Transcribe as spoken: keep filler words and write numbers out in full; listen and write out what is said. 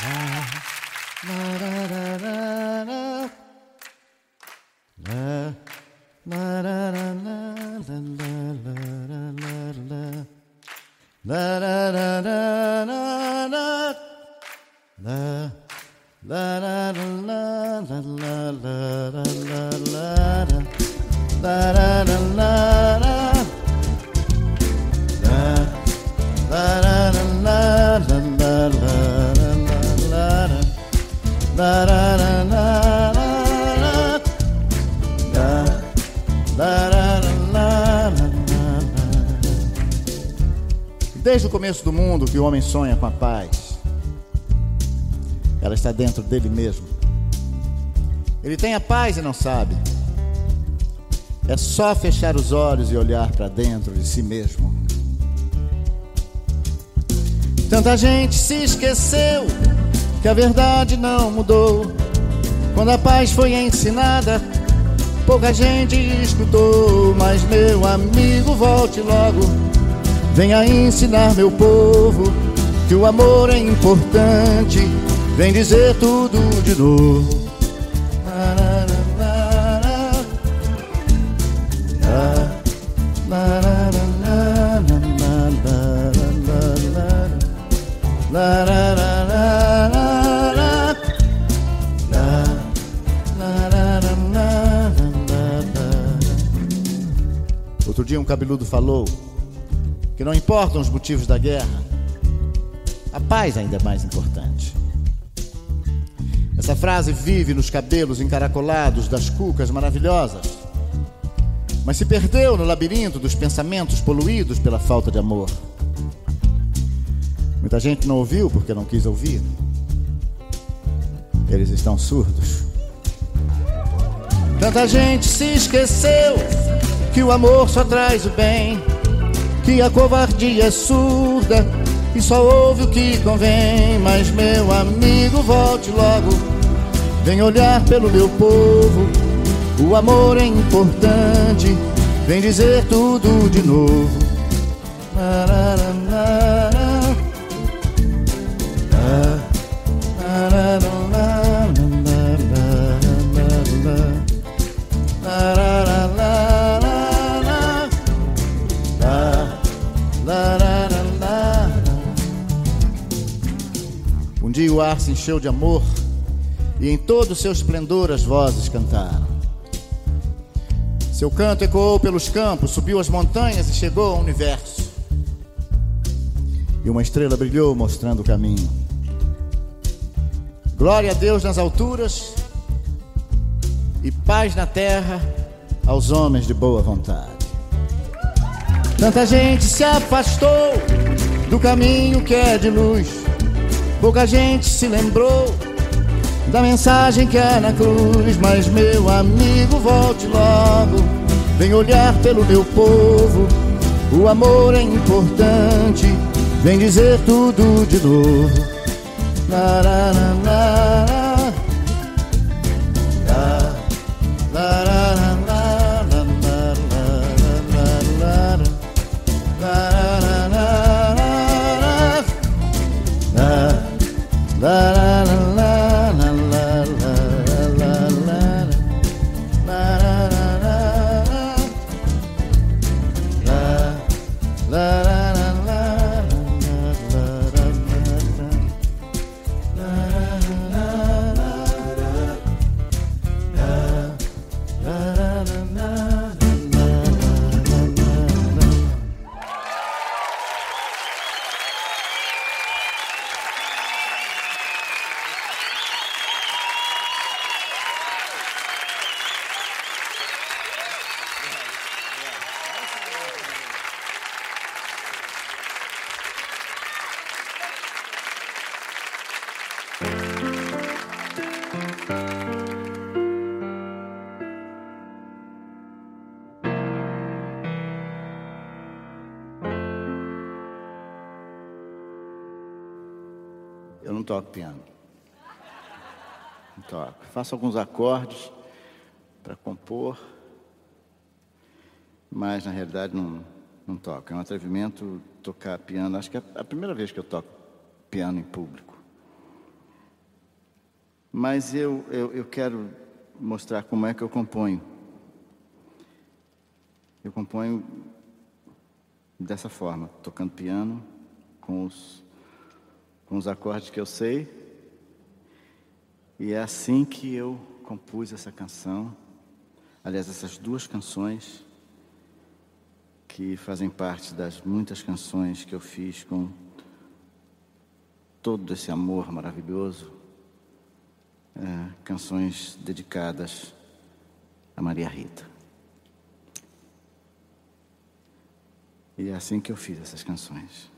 Desde o começo do mundo que o homem sonha com a paz, ela está dentro dele mesmo. Ele tem a paz e não sabe. É só fechar os olhos e olhar para dentro de si mesmo. Tanta gente se esqueceu que a verdade não mudou. Quando a paz foi ensinada, pouca gente escutou. Mas meu amigo, volte logo, venha ensinar meu povo que o amor é importante. Vem dizer tudo de novo. Outro dia um cabeludo falou que não importam os motivos da guerra, a paz ainda é mais importante. Essa frase vive nos cabelos encaracolados das cucas maravilhosas, mas se perdeu no labirinto dos pensamentos poluídos pela falta de amor. Muita gente não ouviu porque não quis ouvir. Eles estão surdos. Tanta gente se esqueceu que o amor só traz o bem, que a covardia é surda e só ouve o que convém. Mas meu amigo, volte logo, vem olhar pelo meu povo. O amor é importante, vem dizer tudo de novo. Um dia o ar se encheu de amor e em todo o seu esplendor as vozes cantaram. Seu canto ecoou pelos campos, subiu as montanhas e chegou ao universo. E uma estrela brilhou mostrando o caminho. Glória a Deus nas alturas e paz na terra aos homens de boa vontade. Tanta gente se afastou do caminho que é de luz, pouca gente se lembrou da mensagem que é na cruz. Mas meu amigo, volte logo, vem olhar pelo meu povo. O amor é importante, vem dizer tudo de novo. La, la, la, la, la. La, la, la, la, la, la, la, la, la, la, la. Eu não toco piano. Não toco. Faço alguns acordes para compor, mas na realidade não, não toco. É um atrevimento tocar piano. Acho que é a primeira vez que eu toco piano em público. Mas eu, eu, eu quero mostrar como é que eu componho. Eu componho dessa forma, tocando piano, com os, com os acordes que eu sei. E é assim que eu compus essa canção. Aliás, essas duas canções, que fazem parte das muitas canções que eu fiz com todo esse amor maravilhoso. É, canções dedicadas a Maria Rita. E é assim que eu fiz essas canções.